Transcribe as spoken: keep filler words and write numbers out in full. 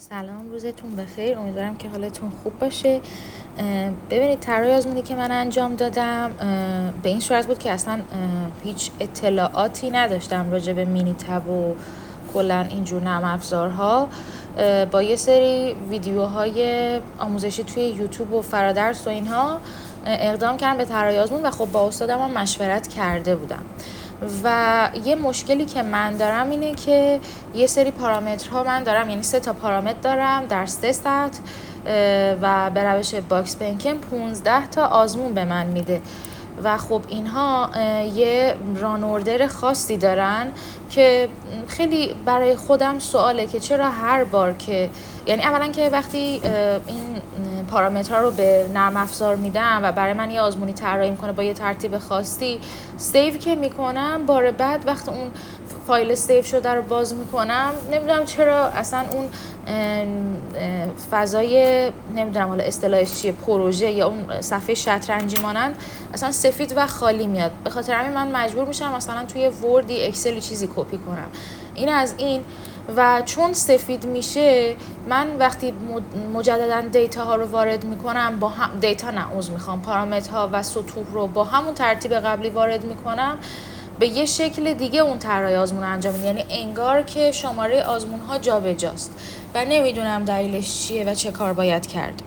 سلام، روزتون بخیر. امیدوارم که حالتون خوب باشه. ببینید، طراحی آزمونی که من انجام دادم به این صورت بود که اصلا هیچ اطلاعاتی نداشتم راجع به مینی تب و کلا اینجور نرم افزارها. با یه سری ویدیوهای آموزشی توی یوتیوب و فرادرس و اینها اقدام کردم به طراحی آزمون و خب با استادم هم مشورت کرده بودم. و یه مشکلی که من دارم اینه که یه سری پارامترها من دارم، یعنی سه تا پارامتر دارم در سه سطح و به روش باکس پنکن پونزده تا آزمون به من میده و خب اینها یه رانوردر خاصی دارن که خیلی برای خودم سواله که چرا هر بار که، یعنی اولا که وقتی این پارامترها رو به نرم افزار میدم و برای من یه آزمونی طراحی میکنه با یه ترتیب خاصی، سیو که میکنم بار بعد وقتی اون فایل سیو شده رو باز میکنم، نمیدونم چرا اصلا اون فضای، نمیدونم حالا اصطلاحش چیه، پروژه یا اون صفحه شطرنجی مانند اصلا سفید و خالی میاد. به خاطر همین من مجبور میشم مثلا توی وردی، اکسلی چیزی کپی کنم. این از این. و چون سفید میشه، من وقتی مجددا دیتا ها رو وارد میکنم با هم، دیتا نه عذر میخوام، پارامترها و سطوح رو با همون ترتیب قبلی وارد میکنم، به یه شکل دیگه اون طراحی آزمون انجام میده. یعنی انگار که شماره آزمون ها جابجاست و نمیدونم دلیلش چیه و چه کار باید کرد.